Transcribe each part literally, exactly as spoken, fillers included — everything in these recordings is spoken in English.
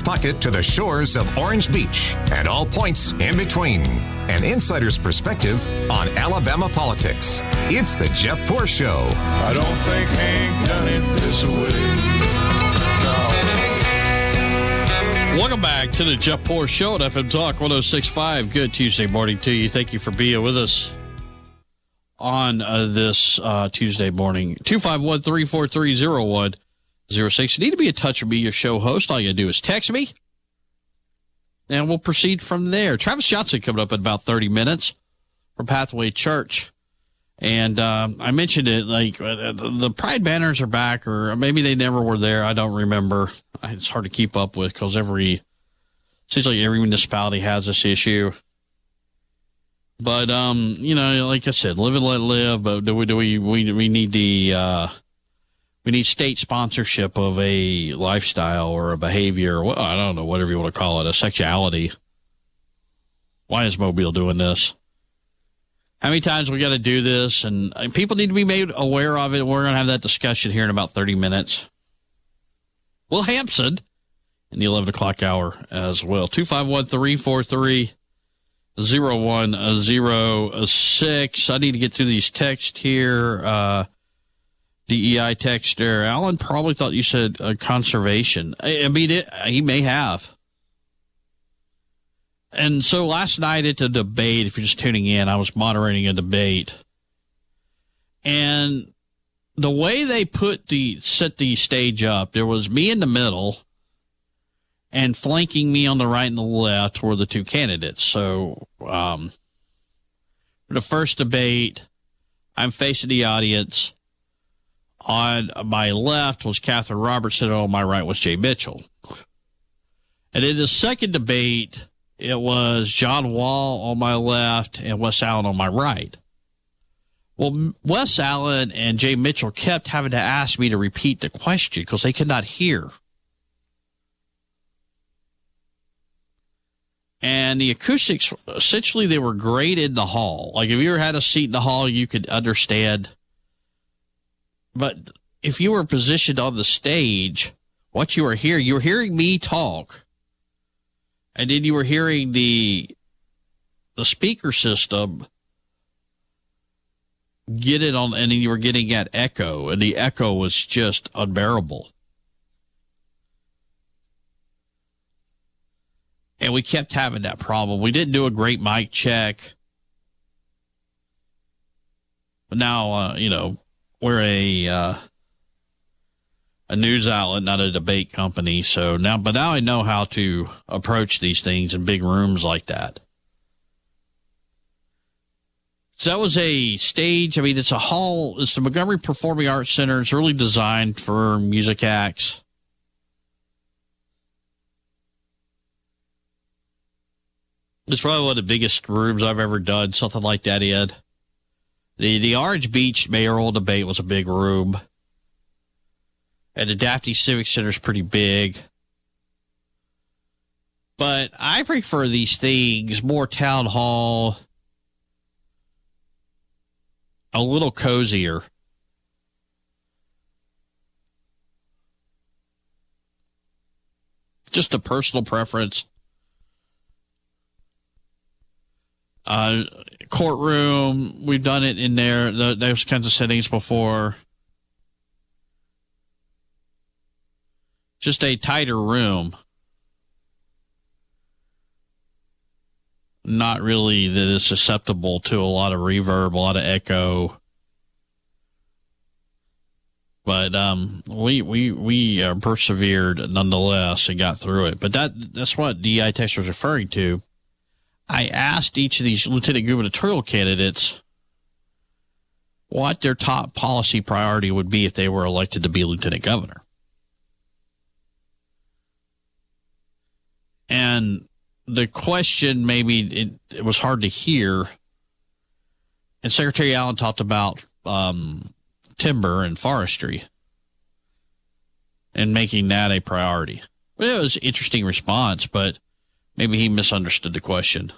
pocket to the shores of Orange Beach and all points in between. An insider's perspective on Alabama politics. It's the Jeff Poor Show. I don't think Hank done it this way. No. Welcome back to the Jeff Poor Show at F M Talk one oh six point five. Good Tuesday morning to you. Thank you for being with us on uh, this uh, Tuesday morning. two five one, three four three, zero one zero six. You need to be in touch with me, your show host. All you got to do is text me, and we'll proceed from there. Travis Johnson coming up in about thirty minutes from Pathway Church. And uh, I mentioned it, like, uh, the Pride banners are back, or maybe they never were there. I don't remember. It's hard to keep up with because every, seems like every municipality has this issue. But, um, you know, like I said, live and let live. But do we, do we, we, we need the, uh, we need state sponsorship of a lifestyle or a behavior. Well, I don't know, whatever you want to call it, a sexuality. Why is Mobile doing this? How many times we got to do this? And, and people need to be made aware of it. We're going to have that discussion here in about thirty minutes. Will Hampson in the eleven o'clock hour as well. two five one, three four three, zero one zero six. I need to get through these texts here. Uh, D E I texter. Alan probably thought you said uh, conservation. I, I mean, it, he may have. And so last night at the debate, if you're just tuning in, I was moderating a debate. And the way they put the, set the stage up, there was me in the middle, and flanking me on the right and the left were the two candidates. So, um, for the first debate, I'm facing the audience. On my left was Catherine Robertson, and on my right was Jay Mitchell. And in the second debate, it was John Wall on my left and Wes Allen on my right. Well, Wes Allen and Jay Mitchell kept having to ask me to repeat the question because they could not hear. And the acoustics, essentially, they were great in the hall. Like, if you ever had a seat in the hall, you could understand. But if you were positioned on the stage, what you were hearing, you were hearing me talk. And then you were hearing the the speaker system get it on, and then you were getting that echo, and the echo was just unbearable. And we kept having that problem. We didn't do a great mic check. But now, uh, you know, we're a uh, a news outlet, not a debate company. So now, but now I know how to approach these things in big rooms like that. So that was a stage. I mean, it's a hall. It's the Montgomery Performing Arts Center. It's really designed for music acts. It's probably one of the biggest rooms I've ever done something like that in. The, the Orange Beach mayoral debate was a big room. And the Daphne Civic Center is pretty big. But I prefer these things, more town hall, a little cozier. Just a personal preference. Uh, courtroom, we've done it in there, the, those kinds of settings before. Just a tighter room. Not really that is susceptible to a lot of reverb, a lot of echo. But um, we we we uh, persevered nonetheless and got through it. But that that's what D I text was referring to. I asked each of these lieutenant gubernatorial candidates what their top policy priority would be if they were elected to be lieutenant governor. And the question, maybe it, it was hard to hear. And Secretary Allen talked about um, timber and forestry and making that a priority. Well, it was an interesting response, but maybe he misunderstood the question.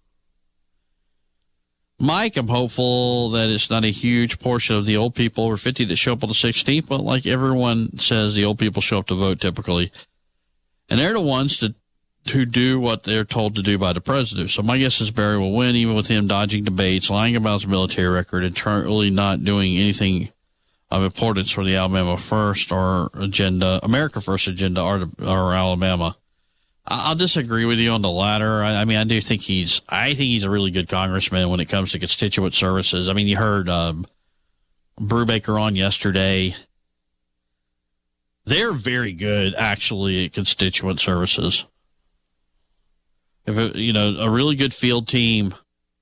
Mike, I'm hopeful that it's not a huge portion of the old people over fifty that show up on the sixteenth, but like everyone says, the old people show up to vote typically. And they're the ones to, who do what they're told to do by the president. So my guess is Barry will win, even with him dodging debates, lying about his military record, and truly not doing anything of importance for the Alabama First or agenda, America First agenda, or, or Alabama. I'll disagree with you on the latter. I, I mean, I do think he's, I think he's a really good congressman when it comes to constituent services. I mean, you heard um, Brubaker on yesterday. They're very good, actually, at constituent services. If it, you know, a really good field team.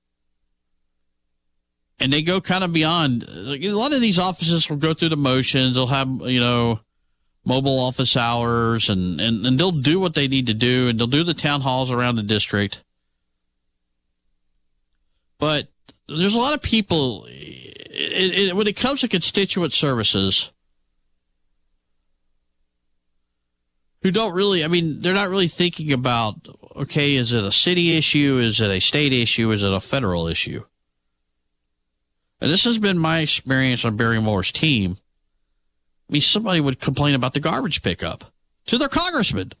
And they go kind of beyond. Like, a lot of these offices will go through the motions. They'll have, you know, mobile office hours, and, and, and they'll do what they need to do, and they'll do the town halls around the district. But there's a lot of people, it, it, when it comes to constituent services, who don't really, I mean, they're not really thinking about, okay, is it a city issue? Is it a state issue? Is it a federal issue? And this has been my experience on Barry Moore's team. I mean, somebody would complain about the garbage pickup to their congressman.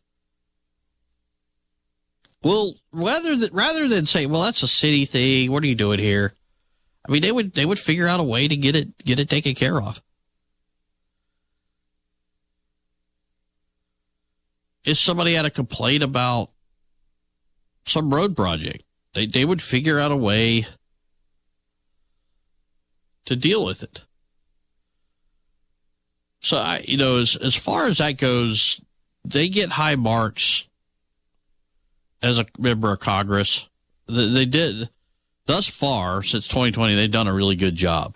Well, rather than, rather than say, well, that's a city thing, what are you doing here? I mean, they would they would figure out a way to get it get it taken care of. If somebody had a complaint about some road project, they they would figure out a way to deal with it. So, I, you know, as as far as that goes, they get high marks as a member of Congress. They, they did, thus far, since twenty twenty, they've done a really good job.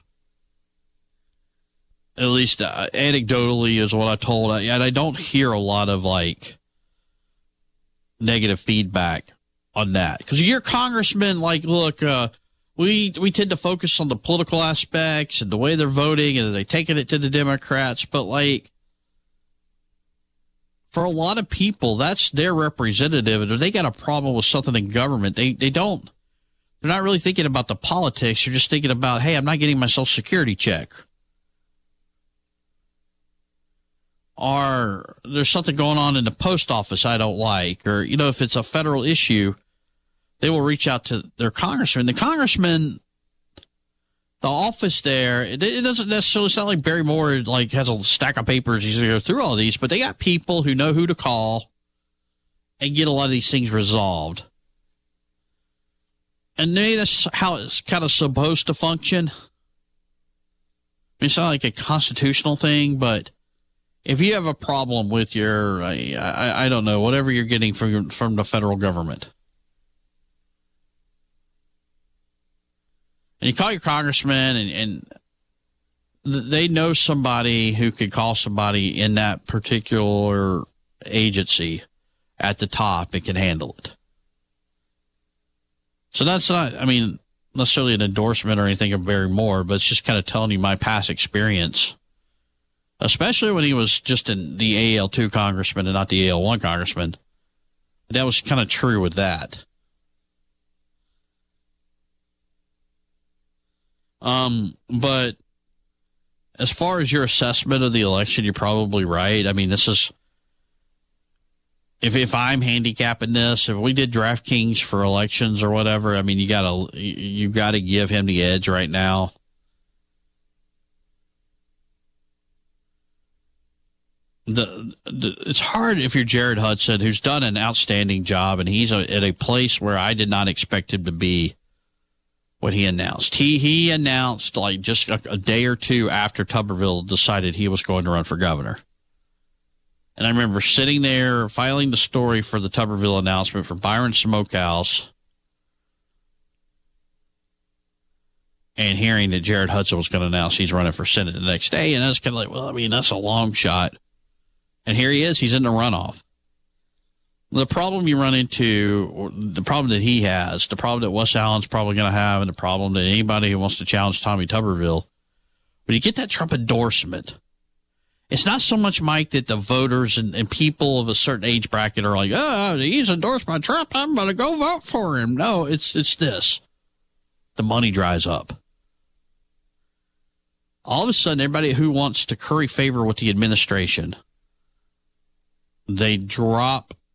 At least uh, anecdotally is what I told. And I don't hear a lot of, like, negative feedback on that. Because your congressman, like, look, uh, We we tend to focus on the political aspects and the way they're voting, and they're taking it to the Democrats. But, like, for a lot of people, that's their representative. And if they got a problem with something in government, they, they don't, they're not really thinking about the politics. They're just thinking about, hey, I'm not getting my Social Security check. Or there's something going on in the post office I don't like. Or, you know, if it's a federal issue, they will reach out to their congressman. The congressman, the office there, it, it doesn't necessarily sound like Barry Moore like has a stack of papers. He's going to go through all these, but they got people who know who to call and get a lot of these things resolved. And maybe that's how it's kind of supposed to function. I mean, it's not like a constitutional thing, but if you have a problem with your, I, I, I don't know, whatever you're getting from from the federal government, and you call your congressman, and, and they know somebody who could call somebody in that particular agency at the top and can handle it. So that's not, I mean, necessarily an endorsement or anything of Barry Moore, but it's just kind of telling you my past experience, especially when he was just in the A L two congressman and not the A L one congressman. That was kind of true with that. Um, but as far as your assessment of the election, you're probably right. I mean, this is, if if I'm handicapping this, if we did DraftKings for elections or whatever, I mean, you gotta you gotta give him the edge right now. The, the it's hard if you're Jared Hudson, who's done an outstanding job, and he's a, at a place where I did not expect him to be. What he announced, he he announced like just a, a day or two after Tuberville decided he was going to run for governor. And I remember sitting there filing the story for the Tuberville announcement for Byron Smokehouse, and hearing that Jared Hudson was going to announce he's running for Senate the next day. And that's kind of like, well, I mean, that's a long shot. And here he is. He's in the runoff. The problem you run into, or the problem that he has, the problem that Wes Allen's probably going to have, and the problem that anybody who wants to challenge Tommy Tuberville, when you get that Trump endorsement, it's not so much, Mike, that the voters and, and people of a certain age bracket are like, oh, he's endorsed by Trump, I'm going to go vote for him. No, it's it's this. The money dries up. All of a sudden, everybody who wants to curry favor with the administration, they drop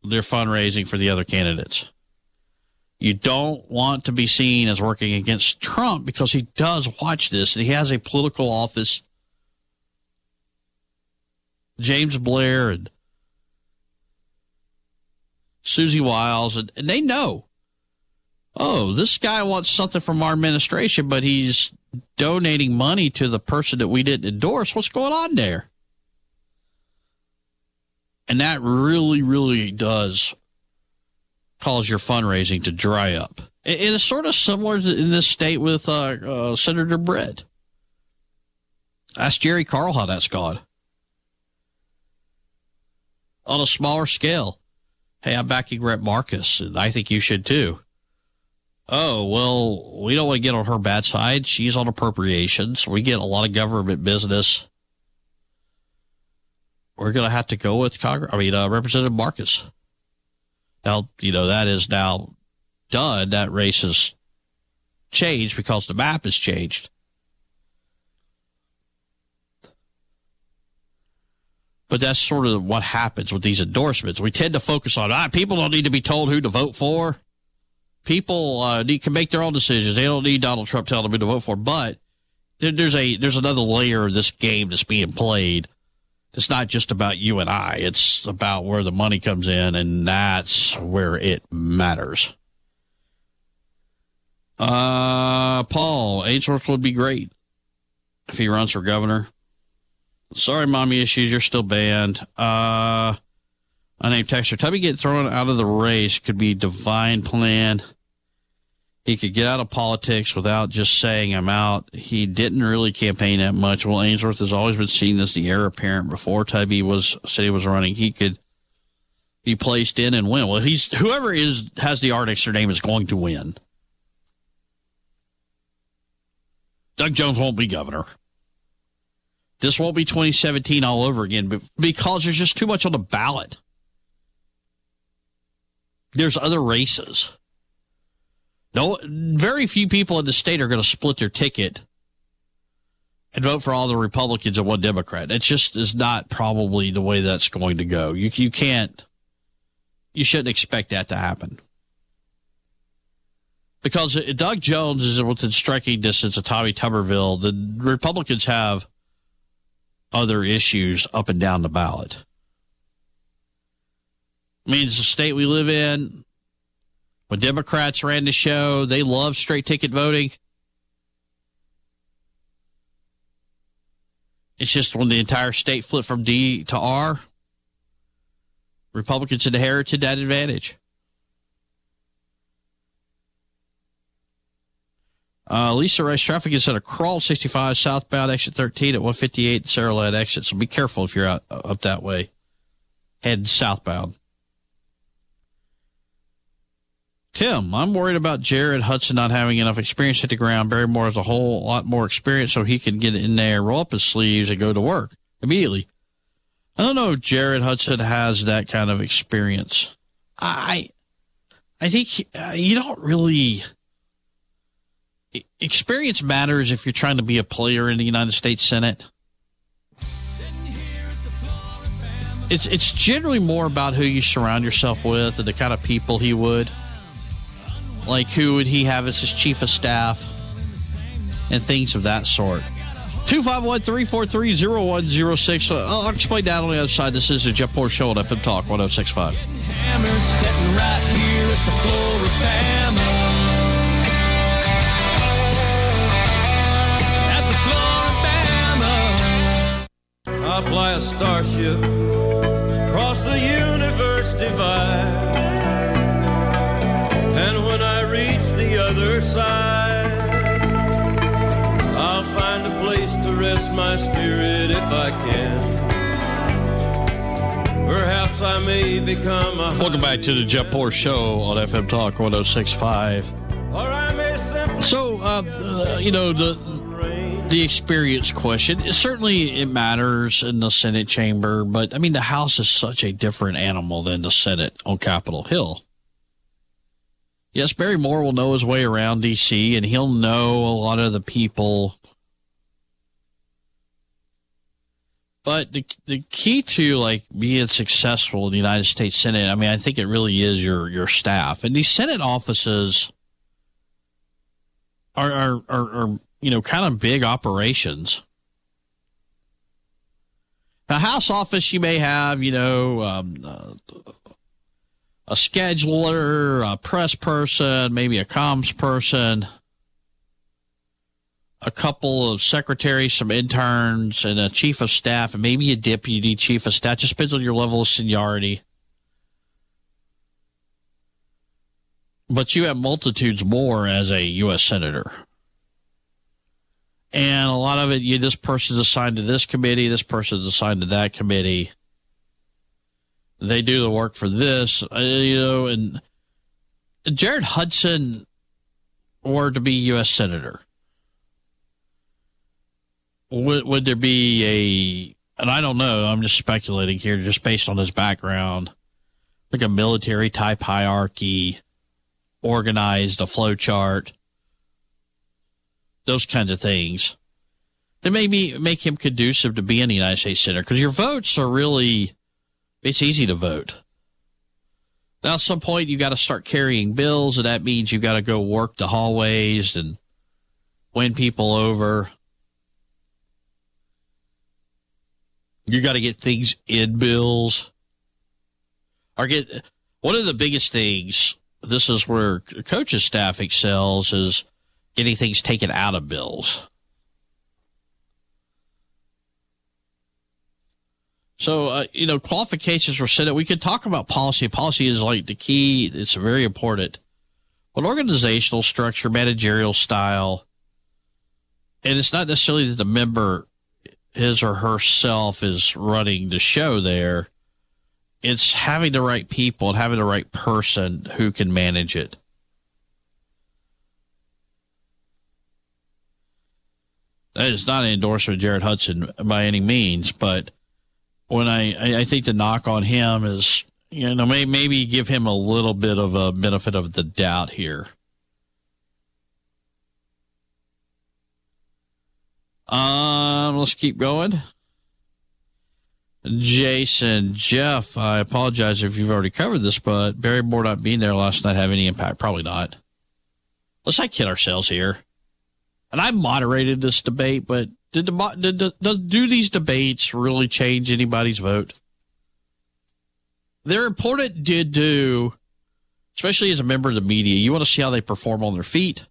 their fundraising for the other candidates. You don't want to be seen as working against Trump because he does watch this, and he has a political office. James Blair and Susie Wiles, and, and they know, oh, this guy wants something from our administration, but he's donating money to the person that we didn't endorse. What's going on there? And that really, really does cause your fundraising to dry up. It is sort of similar to in this state with uh, uh, Senator Britt. Ask Jerry Carl how that's gone. On a smaller scale, hey, I'm backing Rhett Marcus, and I think you should too. Oh, well, we don't want to get on her bad side. She's on appropriations. We get a lot of government business. We're going to have to go with Congress. I mean, uh, Representative Marcus. Now, you know, that is now done. That race has changed because the map has changed. But that's sort of what happens with these endorsements. We tend to focus on, ah, people don't need to be told who to vote for. People uh, need, can make their own decisions. They don't need Donald Trump telling them who to vote for. But there, there's a there's another layer of this game that's being played. It's not just about you and I. It's about where the money comes in, and that's where it matters. Uh, Paul, Ainsworth would be great if he runs for governor. Sorry, mommy issues. You're still banned. Uh, unnamed texter. Tubby get thrown out of the race could be divine plan. He could get out of politics without just saying I'm out. He didn't really campaign that much. Well, Ainsworth has always been seen as the heir apparent. Before Tubby was said he was running, he could be placed in and win. Well, he's whoever is has the R next to their name is going to win. Doug Jones won't be governor. This won't be twenty seventeen all over again, but because there's just too much on the ballot. There's other races. No, very few people in the state are going to split their ticket and vote for all the Republicans and one Democrat. It just is not probably the way that's going to go. You you can't, you shouldn't expect that to happen. Because Doug Jones is within striking distance of Tommy Tuberville. The Republicans have other issues up and down the ballot. I mean, it's the state we live in. When Democrats ran the show, they loved straight ticket voting. It's just when the entire state flipped from D to R, Republicans inherited that advantage. Uh, Lisa Rice, traffic is at a crawl sixty-five southbound exit thirteen at one fifty-eight Sarah-led exit. So be careful if you're out up that way. Heading southbound. Tim, I'm worried about Jared Hudson not having enough experience at the ground. Barrymore has a whole lot more experience, so he can get in there, roll up his sleeves, and go to work immediately. I don't know if Jared Hudson has that kind of experience. I, I think uh, you don't really... Experience matters if you're trying to be a player in the United States Senate. It's it's generally more about who you surround yourself with and the kind of people he would. Like, who would he have as his chief of staff and things of that sort. two five one, three four three, zero one zero six. I'll explain that on the other side. This is the Jeff Poor Show on F M Talk one oh six point five. Hammered, sitting right here at the Floribama. I fly a starship across the universe divide, and when I reach the other side, I'll find a place to rest my spirit if I can. Perhaps I may become a... Welcome back to the Jeff Poor Show on F M Talk one oh six point five. Or I may simply... So, uh, uh, you know, the... The experience question, certainly it matters in the Senate chamber, but I mean, the House is such a different animal than the Senate on Capitol Hill. Yes, Barry Moore will know his way around D C, and he'll know a lot of the people But the the key to like being successful in the United States Senate, I mean, I think it really is your your staff. And these Senate offices are are are, are you know kind of big operations. A House office, you may have, you know, um, uh, a scheduler, a press person, maybe a comms person, a couple of secretaries, some interns, and a chief of staff, and maybe a deputy chief of staff. Just depends on your level of seniority. But you have multitudes more as a U S senator. And a lot of it, you this person's assigned to this committee, this person's assigned to that committee. They do the work for this, uh, you know, and Jared Hudson were to be U S senator. Would, would there be a, and I don't know, I'm just speculating here, just based on his background, like a military type hierarchy, organized, a flow chart, those kinds of things that maybe make him conducive to being the United States Senator, because your votes are really, it's easy to vote. Now, at some point, you got to start carrying bills, and that means you got to go work the hallways and win people over. You got to get things in bills. Or get one of the biggest things, this is where coach's staff excels, is getting things taken out of bills. So, uh, you know, qualifications for Senate, we could talk about policy. Policy is like the key. It's very important. But organizational structure, managerial style, and it's not necessarily that the member, his or herself, is running the show there. It's having the right people and having the right person who can manage it. That is not an endorsement of Jared Hudson by any means, but when I, I think the knock on him is, you know, may, maybe give him a little bit of a benefit of the doubt here. Um, let's keep going. Jason, Jeff, I apologize if you've already covered this, but Barry Moore not being there last night have any impact? Probably not. Let's not kid ourselves here. And I moderated this debate, but did the, did the, do these debates really change anybody's vote? They're important to do, especially as a member of the media. You want to see how they perform on their feet.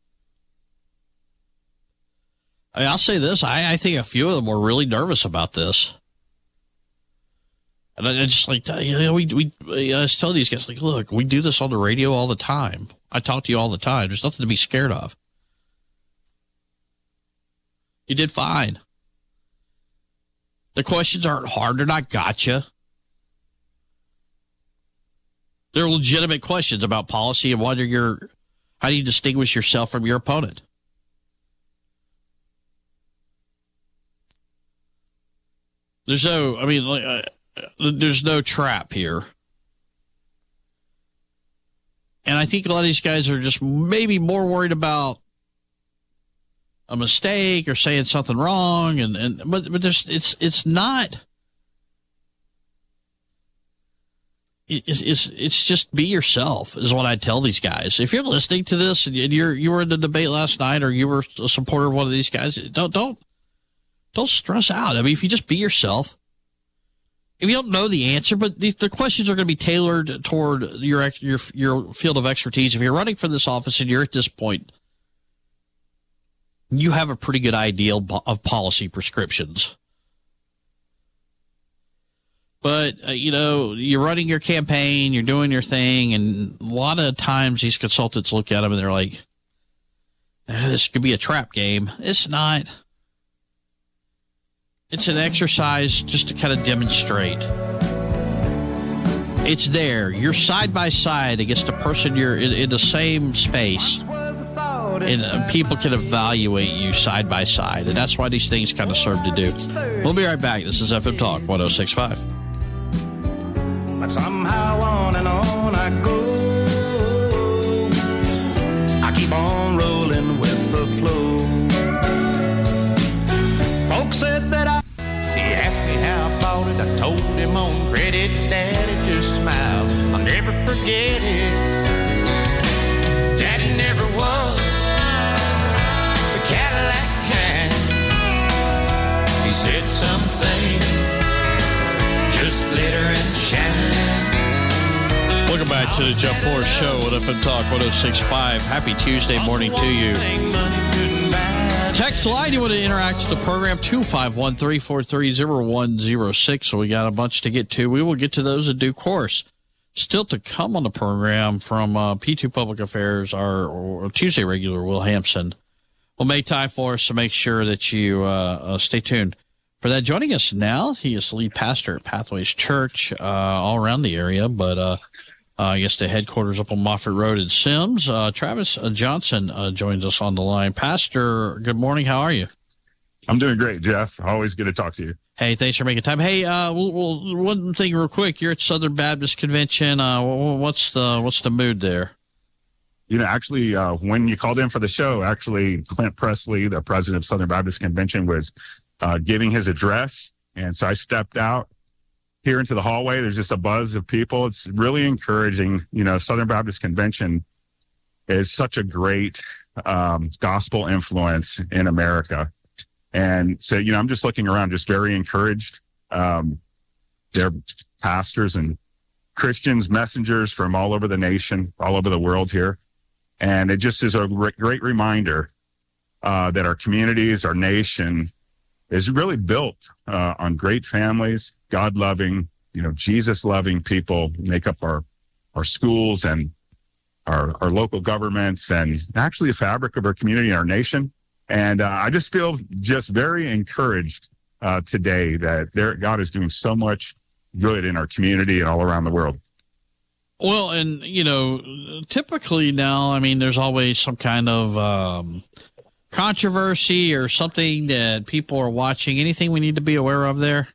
I mean, I'll say this. I, I think a few of them were really nervous about this. And I, I just like, you know, we, we, I just tell these guys, like, look, we do this on the radio all the time. I talk to you all the time. There's nothing to be scared of. You did fine. The questions aren't hard. They're not gotcha. They're legitimate questions about policy and whether you're, how do you distinguish yourself from your opponent? There's no, I mean, like, uh, there's no trap here. And I think a lot of these guys are just maybe more worried about a mistake or saying something wrong, and, and but but there's it's it's not it's it's it's just be yourself is what I tell these guys. If you're listening to this and you're you were in the debate last night or you were a supporter of one of these guys, don't don't don't stress out. I mean, if you just be yourself, if you don't know the answer, but the, the questions are going to be tailored toward your your your field of expertise. If you're running for this office and you're at this point, you have a pretty good idea of policy prescriptions. But, uh, you know, you're running your campaign, you're doing your thing, and a lot of times these consultants look at them and they're like, eh, this could be a trap game. It's not. It's an exercise just to kind of demonstrate. It's there. You're side by side against a person you're in, in the same space. And uh, people can evaluate you side by side. And that's why these things kind of serve to do. We'll be right back. This is F M Talk one oh six point five. But somehow on and on I go. I keep on rolling with the flow. Folks said that I... He asked me how started, I told him on credit, Daddy just smiled. I'll never forget it. Daddy never was the Cadillac kind. He said some things just glitter and shine. Welcome back to the Jeff Poor Show at F M Talk one oh six point five. Happy Tuesday morning to you. Text line, you want to interact with the program, two five one, three four three, zero one zero six. So we got a bunch to get to. We will get to those in due course. Still to come on the program from uh, P two Public Affairs, our, our Tuesday regular, Will Hampson, will make time for us, so make sure that you uh, uh, stay tuned for that. Joining us now, he is the lead pastor at Pathways Church uh, all around the area, but uh, uh, I guess the headquarters up on Moffett Road in Sims. Uh, Travis uh, Johnson uh, joins us on the line. Pastor, good morning. How are you? I'm doing great, Jeff. Always good to talk to you. Hey, thanks for making time. Hey, uh, we'll, we'll, one thing real quick. You're at Southern Baptist Convention. Uh, what's the what's the mood there? You know, actually, uh, when you called in for the show, actually, Clint Presley, the president of Southern Baptist Convention, was uh, giving his address. And so I stepped out here into the hallway. There's just a buzz of people. It's really encouraging. You know, Southern Baptist Convention is such a great um, gospel influence in America. And so, you know, I'm just looking around, just very encouraged. Um, they're pastors and Christians, messengers from all over the nation, all over the world here. And it just is a great reminder uh, that our communities, our nation is really built uh, on great families, God-loving, you know, Jesus-loving people make up our, our schools and our, our local governments and actually the fabric of our community and our nation. And uh, I just feel just very encouraged uh, today that there, God is doing so much good in our community and all around the world. Well, and, you know, typically now, I mean, there's always some kind of um, controversy or something that people are watching. Anything we need to be aware of there?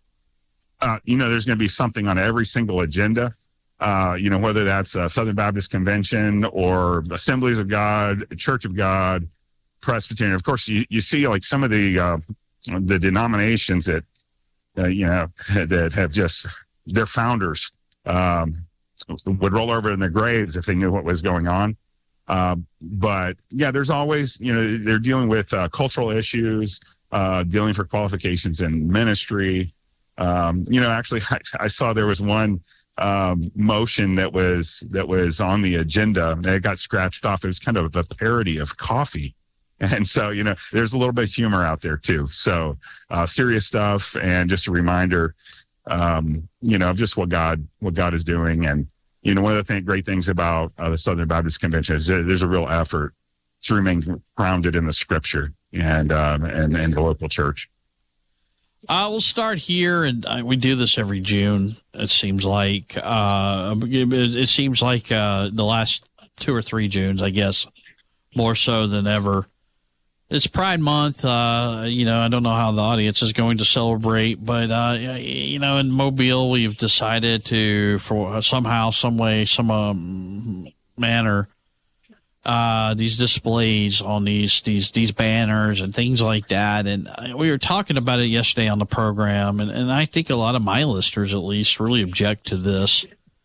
Uh, you know, there's going to be something on every single agenda, uh, you know, whether that's uh, Southern Baptist Convention or Assemblies of God, Church of God, Presbyterian. Of course, you, you see like some of the uh, the denominations that uh, you know that have just their founders um, would roll over in their graves if they knew what was going on. Uh, but yeah, there's always, you know, they're dealing with uh, cultural issues, uh, dealing for qualifications in ministry. Um, you know, actually, I, I saw there was one um, motion that was that was on the agenda that got scratched off. It was kind of a parody of coffee. And so, you know, there's a little bit of humor out there, too. So uh, serious stuff. And just a reminder, um, you know, of just what God what God is doing. And, you know, one of the th- great things about uh, the Southern Baptist Convention is there, there's a real effort to remain grounded in the scripture and um, and, and the local church. Uh, we'll start here, and uh, we do this every June, it seems like. Uh, it, it seems like uh, the last two or three Junes, I guess, more so than ever. It's Pride Month. Uh, you know, I don't know how the audience is going to celebrate, but, uh, you know, in Mobile, we've decided to, for somehow, some way, some um, manner, uh, these displays on these, these, these banners and things like that. And we were talking about it yesterday on the program, and, and I think a lot of my listeners, at least, really object to this.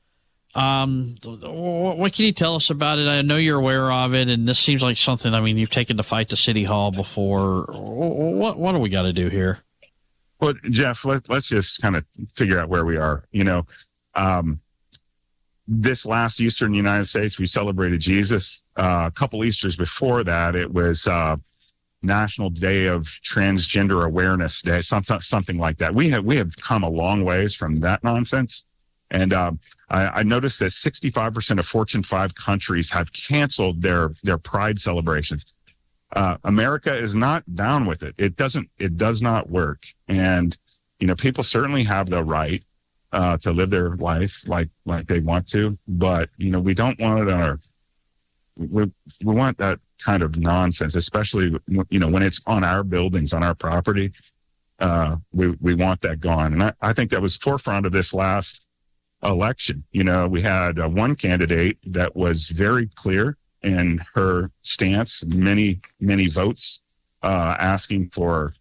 Um, what can you tell us about it? I know you're aware of it, and this seems like something, I mean, you've taken the fight to City Hall before. What, what do we got to do here? Well, Jeff, let, let's just kind of figure out where we are. You know, um, this last Easter in the United States, we celebrated Jesus. Uh, a couple Easters before that, it was uh, National Day of Transgender Awareness Day, something, something like that. We have, we have come a long ways from that nonsense. And um, I, I noticed that sixty-five percent of Fortune five countries have canceled their their Pride celebrations. Uh, America is not down with it. It doesn't. It does not work. And you know, people certainly have the right uh, to live their life like like they want to. But you know, we don't want it on our. We we want that kind of nonsense, especially you know when it's on our buildings, on our property. Uh, we we want that gone. And I, I think that was forefront of this last election. You know, we had uh, one candidate that was very clear in her stance, many, many votes uh, asking for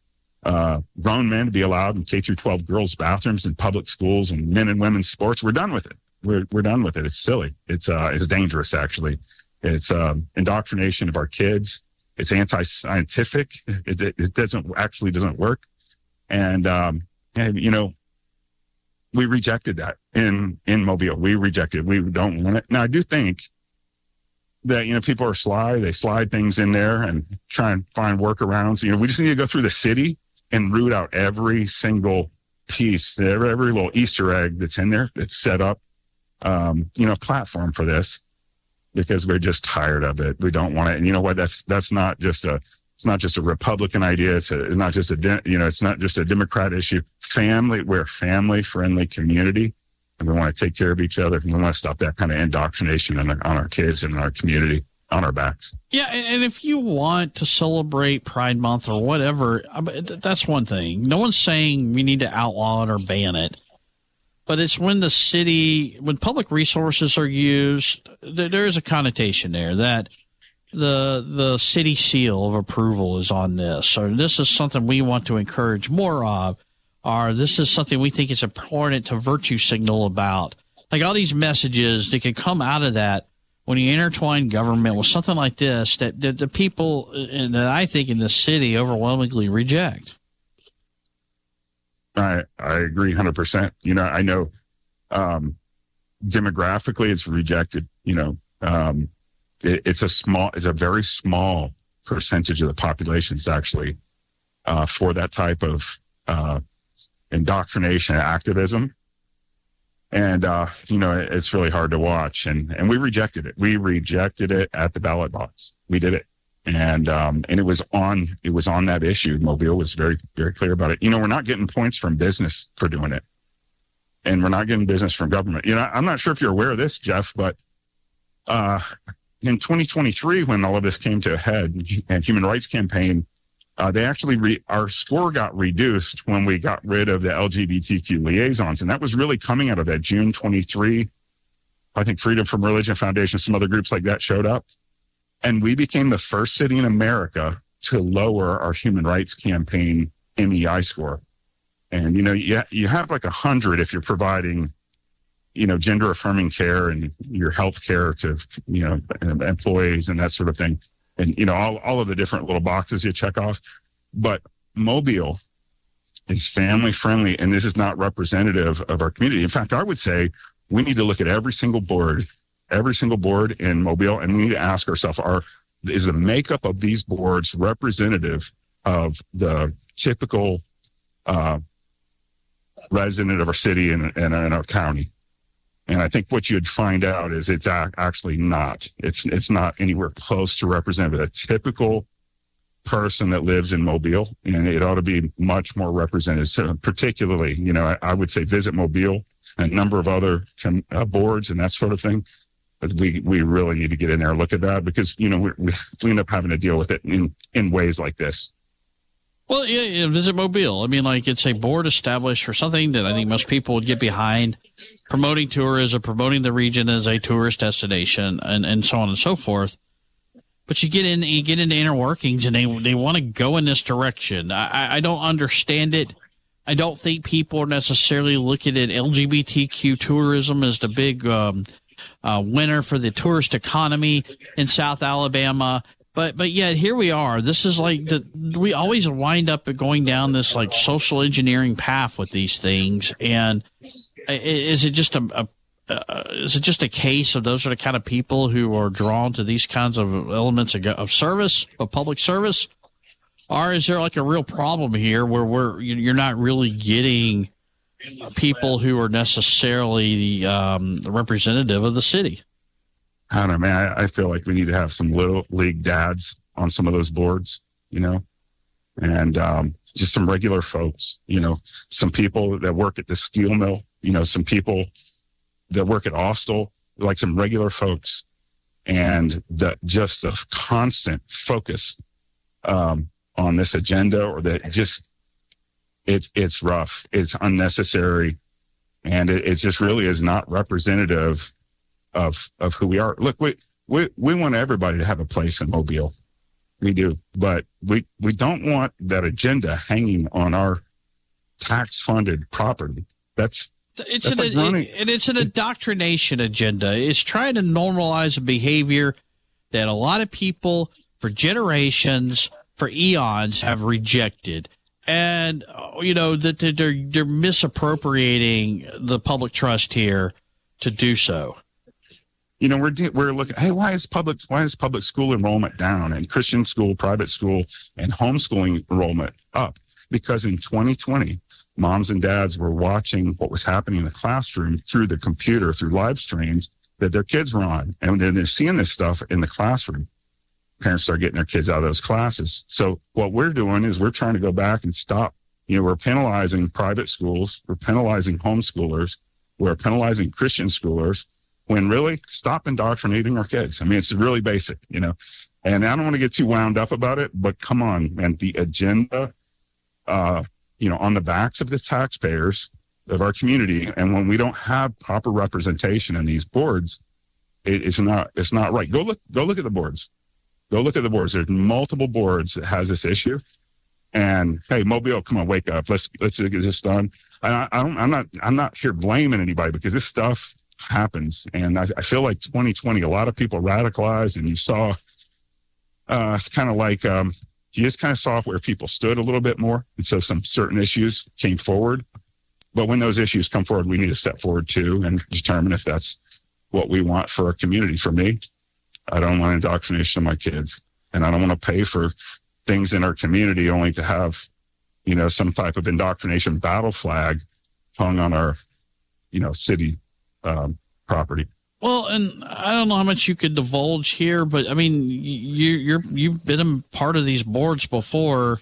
uh, grown men to be allowed in K through twelve girls' bathrooms in public schools and men and women's sports. We're done with it. We're we're done with it. It's silly. It's uh, it's dangerous, actually. It's um, indoctrination of our kids. It's anti-scientific. It, it, it doesn't actually doesn't work. And um, and you know, we rejected that in in Mobile. We rejected it. We don't want it. Now, I do think that, you know, people are sly. They slide things in there and try and find workarounds. You know, we just need to go through the city and root out every single piece, every, every little Easter egg that's in there that's set up, um, you know, platform for this, because we're just tired of it. We don't want it. And you know what? That's that's not just a it's not just a Republican idea. It's, a, it's not just a de- you know it's not just a Democrat issue. Family, we're a family friendly community, and we want to take care of each other. And we want to stop that kind of indoctrination on our, on our kids and our community, on our backs. Yeah, and, and if you want to celebrate Pride Month or whatever, that's one thing. No one's saying we need to outlaw it or ban it. But it's when the city, when public resources are used, there, there is a connotation there that the the city seal of approval is on this, or this is something we want to encourage more of, or this is something we think is important to virtue signal about. Like all these messages that could come out of that when you intertwine government with something like this that, that the people, and that I think in the city overwhelmingly reject. I I agree one hundred percent. You know, I know um, demographically it's rejected. You know, um, it, it's a small, it's a very small percentage of the population is actually uh, for that type of uh, indoctrination and activism. And, uh, you know, it, it's really hard to watch. And, and we rejected it. We rejected it at the ballot box. We did it. And, um, and it was on, it was on that issue. Mobile was very, very clear about it. You know, we're not getting points from business for doing it. And we're not getting business from government. You know, I'm not sure if you're aware of this, Jeff, but, uh, in twenty twenty-three, when all of this came to a head and Human Rights Campaign, uh, they actually, re- our score got reduced when we got rid of the L G B T Q liaisons. And that was really coming out of that June twenty-three. I think Freedom from Religion Foundation, some other groups like that showed up. And we became the first city in America to lower our Human Rights Campaign M E I score. And, you know, you, you have like a hundred if you're providing, you know, gender affirming care and your health care to, you know, employees and that sort of thing. And, you know, all, all of the different little boxes you check off. But Mobile is family friendly, and this is not representative of our community. In fact, I would say we need to look at every single board every single board in Mobile, and we need to ask ourselves, are, is the makeup of these boards representative of the typical uh, resident of our city and, and, and our county? And I think what you'd find out is it's actually not. It's it's not anywhere close to representative of a typical person that lives in Mobile, and it ought to be much more represented. So particularly, you know, I, I would say Visit Mobile, and a number of other com- uh, boards and that sort of thing. But we, we really need to get in there and look at that, because, you know, we, we end up having to deal with it in, in ways like this. Well, yeah, yeah, Visit Mobile. I mean, like, it's a board established for something that I think most people would get behind, promoting tourism, promoting the region as a tourist destination, and, and so on and so forth. But you get in, you get into inner workings, and they they want to go in this direction. I, I don't understand it. I don't think people are necessarily looking at L G B T Q tourism as the big um, uh, winner for the tourist economy in South Alabama. But but yet here we are. This is like the we always wind up going down this like social engineering path with these things. And is it just a, a uh, is it just a case of those are the kind of people who are drawn to these kinds of elements of, of service, of public service? Or is there like a real problem here where we're you're not really getting people who are necessarily um, representative of the city? I don't know, man. I, I feel like we need to have some little league dads on some of those boards, you know, and um, just some regular folks, you know, some people that work at the steel mill, you know, some people that work at Austell, like some regular folks, and that just a constant focus um, on this agenda, or that just it's it's rough, it's unnecessary, and it, it just really is not representative of of who we are. Look, we we we want everybody to have a place in Mobile. We do. But we, we don't want that agenda hanging on our tax-funded property. That's It's That's an, like running- it, it's an indoctrination agenda. It's trying to normalize a behavior that a lot of people for generations, for eons, have rejected. And, you know, that they're, they're misappropriating the public trust here to do so. You know, we're de- we're looking. Hey, why is public why is public school enrollment down and Christian school, private school, and homeschooling enrollment up? Because in twenty twenty, moms and dads were watching what was happening in the classroom through the computer, through live streams that their kids were on, and then they're seeing this stuff in the classroom. Parents start getting their kids out of those classes. So what we're doing is we're trying to go back and stop. You know, we're penalizing private schools, we're penalizing homeschoolers, we're penalizing Christian schoolers. When really stop indoctrinating our kids. I mean, it's really basic, you know, and I don't want to get too wound up about it, but come on, man, the agenda, uh, you know, on the backs of the taxpayers of our community. And when we don't have proper representation in these boards, it, it's not, it's not right. Go look, go look at the boards, go look at the boards. There's multiple boards that has this issue. And hey, Mobile, come on, wake up. Let's, let's get this done. I, I don't, I'm not, I'm not here blaming anybody because this stuff happens. And I, I feel like twenty twenty, a lot of people radicalized, and you saw, uh, it's kind of like, um, you just kind of saw where people stood a little bit more. And so some certain issues came forward, but when those issues come forward, we need to step forward too and determine if that's what we want for our community. For me, I don't want indoctrination of my kids, and I don't want to pay for things in our community only to have, you know, some type of indoctrination battle flag hung on our, you know, city Um, property. Well, and I don't know how much you could divulge here, but I mean, you, you're you've been a part of these boards before,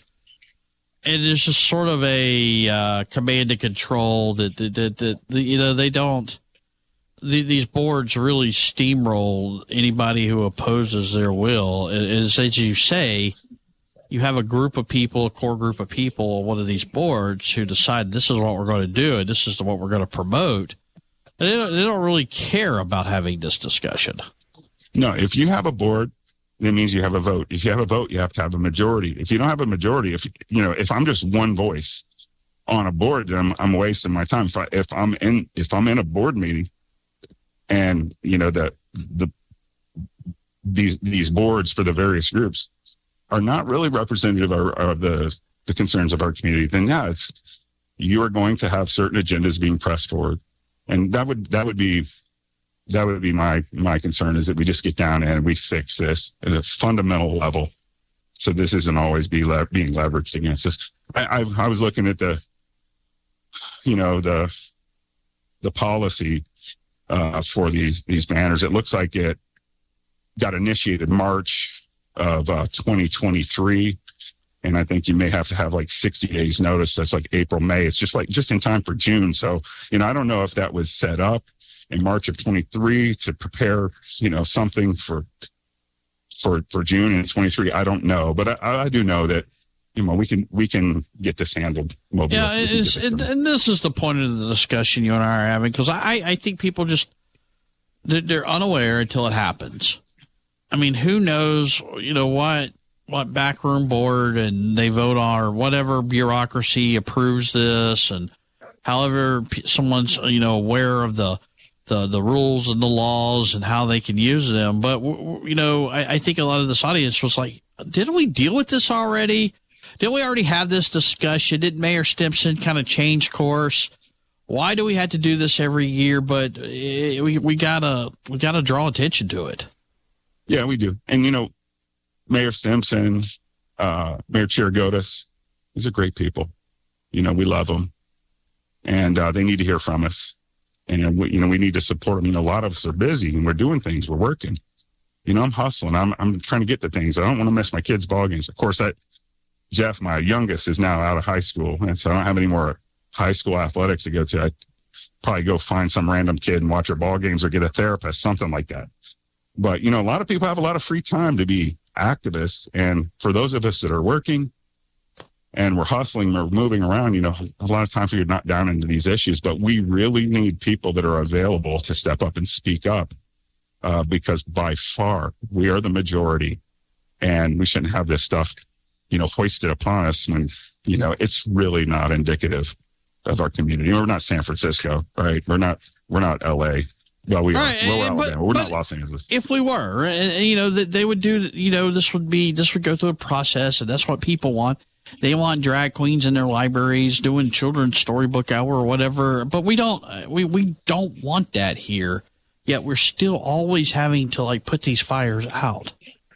and it's just sort of a uh, command and control that that, that that you know they don't. The, these boards really steamroll anybody who opposes their will. As as you say, you have a group of people, a core group of people, on one of these boards who decide this is what we're going to do and this is what we're going to promote. They don't, they don't really care about having this discussion. No, if you have a board, it means you have a vote. If you have a vote, you have to have a majority. If you don't have a majority, if you know, if I'm just one voice on a board, then I'm, I'm wasting my time. If, I, if I'm in, if I'm in a board meeting, and you know that the these these boards for the various groups are not really representative of, of the the concerns of our community, then yeah, it's you are going to have certain agendas being pressed forward. And that would that would be that would be my my concern, is that we just get down and we fix this at a fundamental level, so this isn't always be le- being leveraged against us. I, I I was looking at the, you know, the the policy uh, for these these banners. It looks like it got initiated March of uh, twenty twenty-three. And I think you may have to have like sixty days notice. That's like April, May. It's just like just in time for June. So, you know, I don't know if that was set up in March of twenty-three to prepare, you know, something for for for June in twenty-three. I don't know, but I, I do know that, you know, we can we can get this handled. Mobile. Yeah, it is, and, and this is the point of the discussion you and I are having, because I I think people just they're, they're unaware until it happens. I mean, who knows? You know what? what backroom board and they vote on, or whatever bureaucracy approves this, and however someone's, you know, aware of the, the, the rules and the laws and how they can use them. But, you know, I, I think a lot of this audience was like, didn't we deal with this already? Didn't we already have this discussion? Didn't Mayor Stimson kind of change course? Why do we have to do this every year? But it, we, we gotta, we gotta draw attention to it. Yeah, we do. And, you know, Mayor Stimson, uh, Mayor Chirigotis, these are great people. You know, we love them, and uh, they need to hear from us. And we, you know, we need to support them. You know, a lot of us are busy, and we're doing things, we're working. You know, I'm hustling. I'm I'm trying to get the things. I don't want to miss my kids' ball games. Of course, that Jeff, my youngest, is now out of high school, and so I don't have any more high school athletics to go to. I'd probably go find some random kid and watch her ball games, or get a therapist, something like that. But you know, a lot of people have a lot of free time to be activists, and for those of us that are working and we're hustling, we're moving around, you know, a lot of times we're not down into these issues, but we really need people that are available to step up and speak up, uh, because by far we are the majority, And we shouldn't have this stuff, you know, hoisted upon us when, you know, it's really not indicative of our community. We're not San Francisco, right? We're not, we're not L A. Well, we right, are. Well, and, Alabama. but, We're but not Los Angeles. If we were, and, and, you know, that they would do, you know, this would be, this would go through a process, and that's what people want. They want drag queens in their libraries doing children's storybook hour or whatever. But we don't, we, we don't want that here. Yet we're still always having to like put these fires out.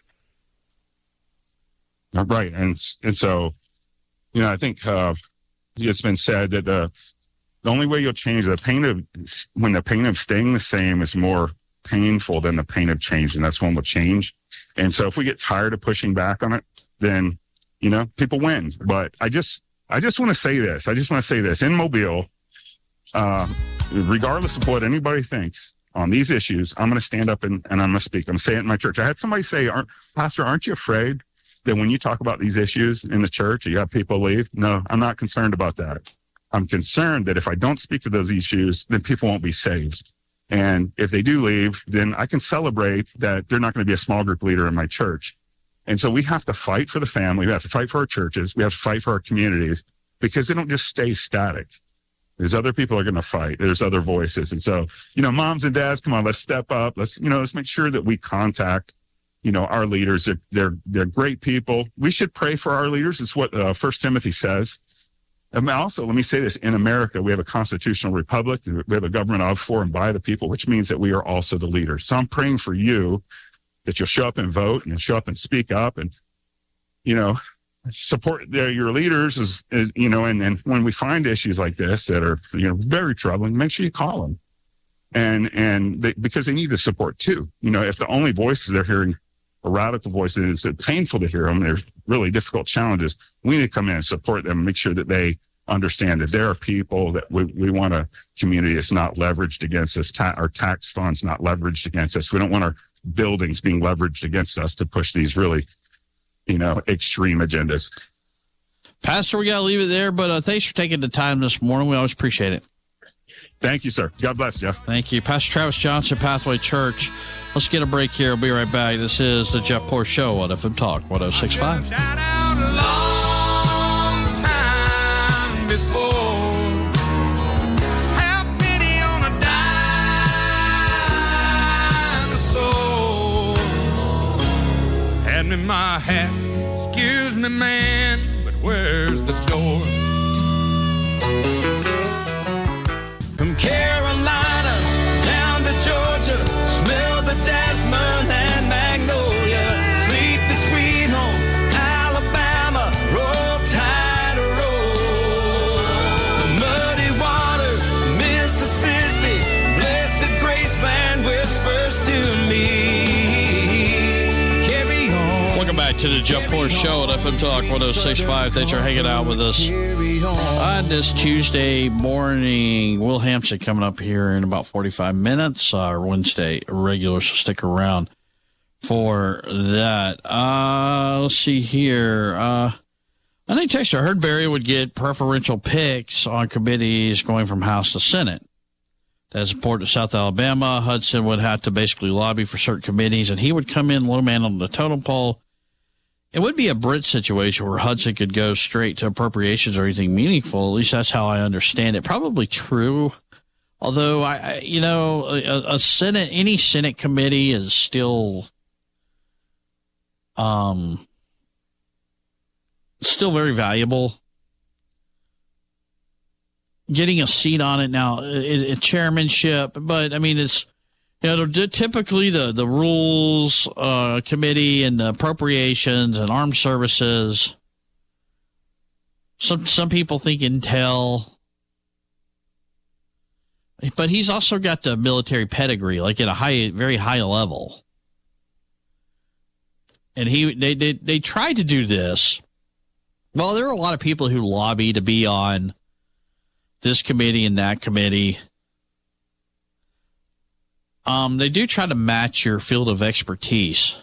Right. And, and so, you know, I think uh, it's been said that the, the only way you'll change the pain of, when the pain of staying the same is more painful than the pain of change, and that's when we'll change. And so if we get tired of pushing back on it, then, you know, people win. But I just, I just want to say this. I just want to say this. In Mobile, uh, regardless of what anybody thinks on these issues, I'm going to stand up and, and I'm going to speak. I'm going to say it in my church. I had somebody say, aren't, Pastor, aren't you afraid that when you talk about these issues in the church, you have people leave? No, I'm not concerned about that. I'm concerned that if I don't speak to those issues, then people won't be saved. And if they do leave, then I can celebrate that they're not going to be a small group leader in my church. And so we have to fight for the family. We have to fight for our churches. We have to fight for our communities, because they don't just stay static. There's other people are going to fight. There's other voices. And so, you know, moms and dads, come on, let's step up. Let's, you know, let's make sure that we contact, you know, our leaders. They're, they're, they're great people. We should pray for our leaders. It's what uh, First Timothy says. And also, let me say this, in America, we have a constitutional republic. We have a government of, for, and by the people, which means that we are also the leaders. So I'm praying for you that you'll show up and vote, and you'll show up and speak up, and, you know, support their, your leaders is, is, you know, and, and when we find issues like this that are, you know, very troubling, make sure you call them. And, and they, because they need the support too. You know, if the only voices they're hearing are radical voices, it's painful to hear them. There's really difficult challenges. We need to come in and support them and make sure that they understand that there are people that we, we want a community that's not leveraged against us, ta- our tax funds not leveraged against us. We don't want our buildings being leveraged against us to push these really, you know, extreme agendas. Pastor, we got to leave it there, but uh, thanks for taking the time this morning. We always appreciate it. Thank you, sir. God bless, Jeff. Thank you. Pastor Travis Johnson, Pathway Church. Let's get a break here. We'll be right back. This is the Jeff Poor Show on F M Talk one oh six point five. Me my hat, excuse me, man, but where's the door? From Carolina down to Georgia, smell the jasmine and magnolia. Sleepy sweet home, Alabama, roll tide roll. Muddy water, Mississippi, blessed Graceland whispers to me. Back to the Jeff Poor Show at F M Talk one oh six point five. Thanks for hanging out with us on this Tuesday morning. Will Hampson coming up here in about forty-five minutes. Our Wednesday regular, so stick around for that. Uh, let's see here. Uh, I think Texter, I heard Barry would get preferential picks on committees going from House to Senate. That's important to South Alabama. Hudson would have to basically lobby for certain committees, and he would come in low man on the totem pole. It would be a Brit situation where Hudson could go straight to appropriations or anything meaningful. At least that's how I understand it. Probably true. Although, I, I you know, a, a Senate, any Senate committee is still, um, still very valuable. Getting a seat on it now, is a chairmanship, but I mean, it's, you know, typically the, the rules uh, committee and the appropriations and armed services. Some some people think Intel, but he's also got the military pedigree, like at a high, very high level. And he they they they tried to do this. Well, there are a lot of people who lobby to be on this committee and that committee. Um, they do try to match your field of expertise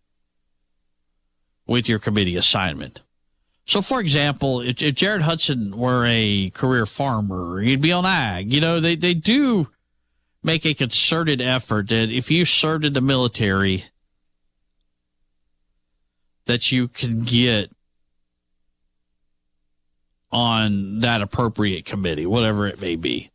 with your committee assignment. So, for example, if, if Jared Hudson were a career farmer, he'd be on ag. You know, they, they do make a concerted effort that if you served in the military, that you can get on that appropriate committee, whatever it may be.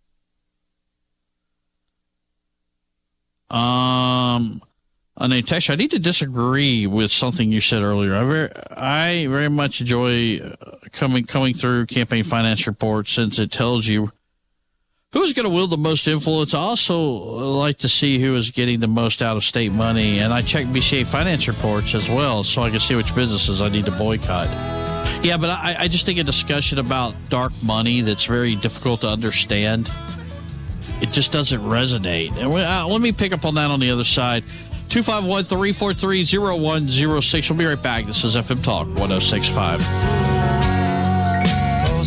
Um, Natasha, I need to disagree with something you said earlier. I very, I very much enjoy coming coming through campaign finance reports since it tells you who's going to wield the most influence. I also like to see who is getting the most out-of-state money, and I check B C A finance reports as well so I can see which businesses I need to boycott. Yeah, but I, I just think a discussion about dark money that's very difficult to understand, it just doesn't resonate. And we, uh, let me pick up on that on the other side. two five one, three four three, zero one zero six. We'll be right back. This is F M Talk one oh six point five.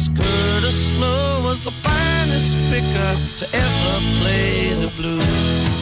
Curtis Snow was the finest picker to ever play the blues.